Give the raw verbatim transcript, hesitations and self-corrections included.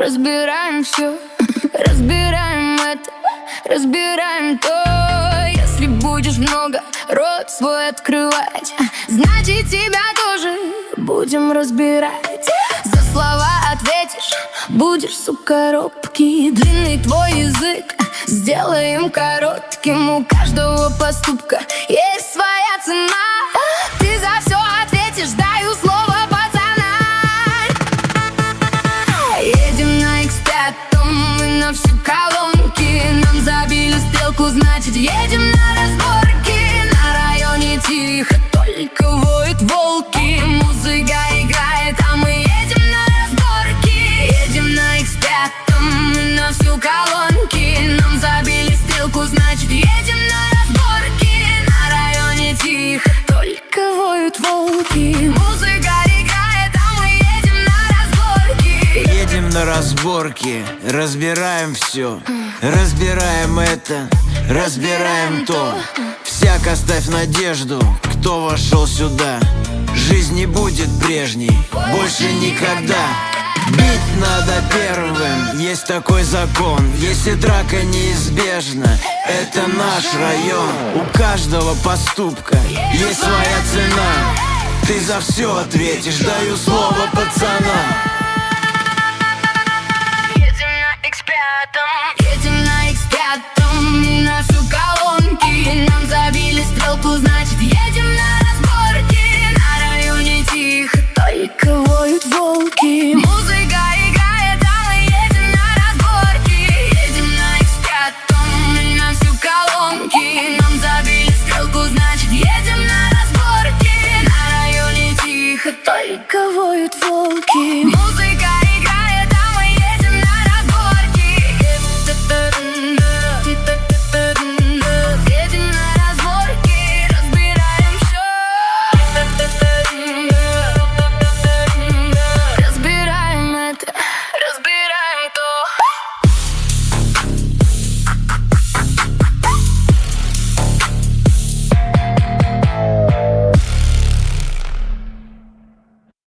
разбираем все, разбираем это, разбираем то. Если будешь много рот свой открывать, значит тебя тоже будем разбирать. За слова ответишь, будешь, сука, робкий. Длинный твой язык сделаем коротким. У каждого поступка есть своя цена. Ты за все ответишь, даю слово пацана. Едем на икс пять, мы на все колонки. Нам забили стрелку, значит едем на разборки. На районе тихо, только воют волки. Музыка играет, а мы едем на разборки. Едем на икс пять, мы на всю колонки. Нам забили стрелку, значит едем на разборки. На районе тихо, только воют волки. Музыка играет, а мы едем на разборки. Едем на разборки, разбираем все, разбираем это, разбираем то. Всяк оставь надежду, кто вошел сюда. Жизнь не будет прежней, больше никогда. Бить надо первым, есть такой закон. Если драка неизбежна, это наш район. У каждого поступка есть своя цена. Ты за все ответишь, даю слово пацана. Едем на икс пять, едем на икс пять, на всю колонки. Нам забили стрелку, значит едем на разборки. На районе тихо, только воют волки.